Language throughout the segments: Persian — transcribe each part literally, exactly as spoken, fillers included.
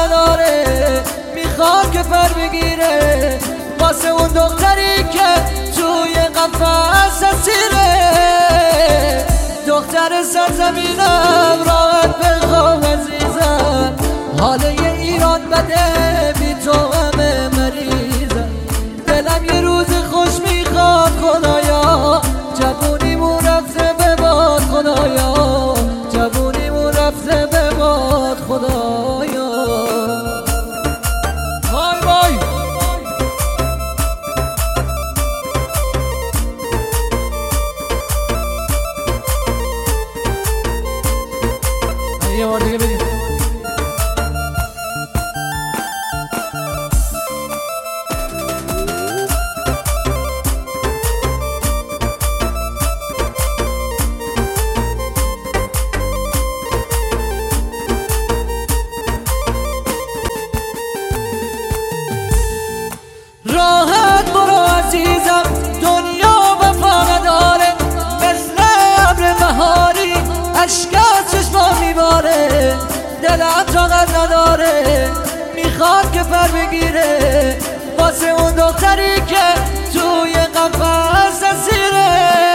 نداره، میخواد که پر بگیره واسه اون دختری که توی قفس اسیره. دختر سرزمینم راحت بخواب عزیزم، حال ایران بده بی تو همه مریضم. دلم یه روز خوش میخواد خدایا، جوونیمون رفته به باد خدایا، جوونیمون رفته به باد خدایا. وای وای یه بار دیگه بدیم. راحت برو عزیزم، دنیا وفا نداره، مثل ابر بهاری اشک از چشما میباره. دلم طاقت نداره، میخواد که پر بگیره واسه اون دختری که توی قفس اسیره.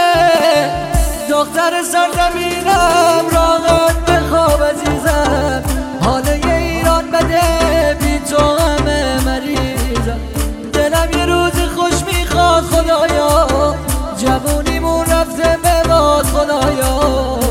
دختر سرزمینم راحت بخواب عزیزم، حال ایران بده بی تو همه مریضم. دلم یه روز خوش میخواد خدایا، جوونیمون رفته به باد خدایا،